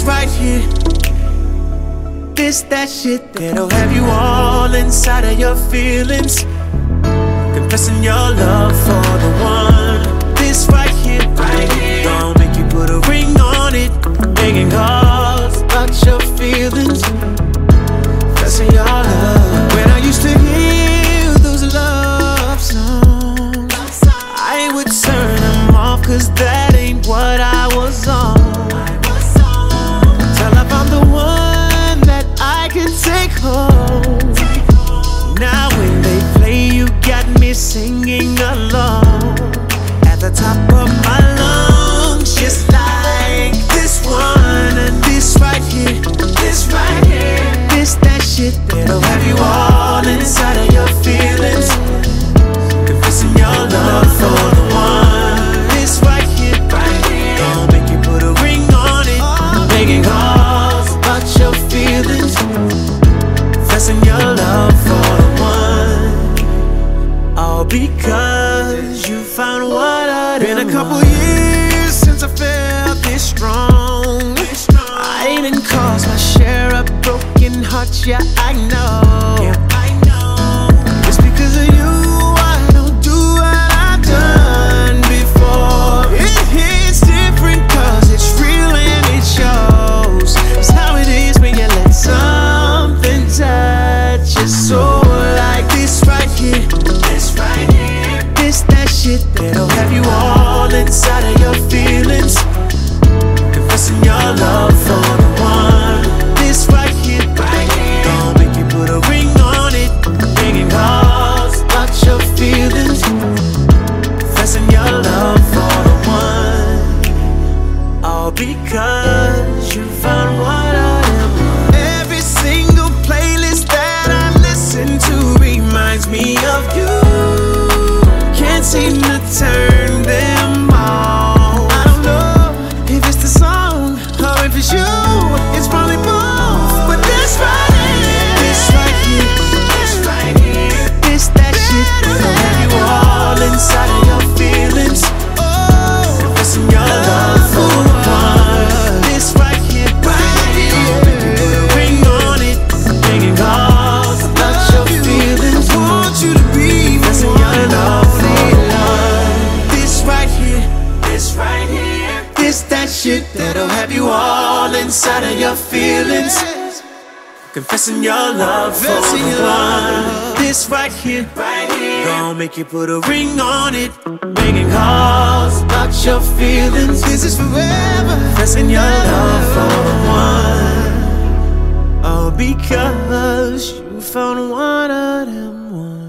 right here, this that shit that'll have you all inside of your feelings, confessing your love for the one. This right here, gonna make you put a ring on it, making calls about your feelings, confessing your love. When I used to hear those love songs, I would turn them off, cause that ain't what I was on. Till I found the one that I can take home. Now when they play, you got me singing along at the top of my lungs, just like this one. And this right here, this right here, this that shit that'll have you all inside of your feelings, confessing your love for the one. This right here, gonna make you put a ring on it, making calls about your feelings, confessing your love for the one. All because you found what I do. Been a couple years since I felt this strong. I didn't cause my share of broken hearts, yeah, I know. Just because of you, I don't do what I've done before. It hits different cause it's real and it shows. It's how it is when you let something touch your soul. Like this right here, this right here, this that shit that'll have you all inside of your feelings, confessing your love for the one. This right here, gonna make you put a ring on it, making calls about your feelings, confessing your love for the one. All because you found what I am. Every single playlist that I listen to reminds me of you. Can't seem to turn them all. I don't know if it's the song or if it's you. It's probably both. But this right here, this right here, this right here, this that shit that'll have you all inside of your feelings, confessing your love for the one. This right here, gonna make you put a ring on it, making calls about your feelings. Want you to be confessing your love for the one. This right here, this right here, this that shit that'll have you all inside of your feelings, confessing your love for the one. This right here, gonna make you put a ring on it, making calls about your feelings. This is forever, confessing your love for the one. All because you found one of them ones.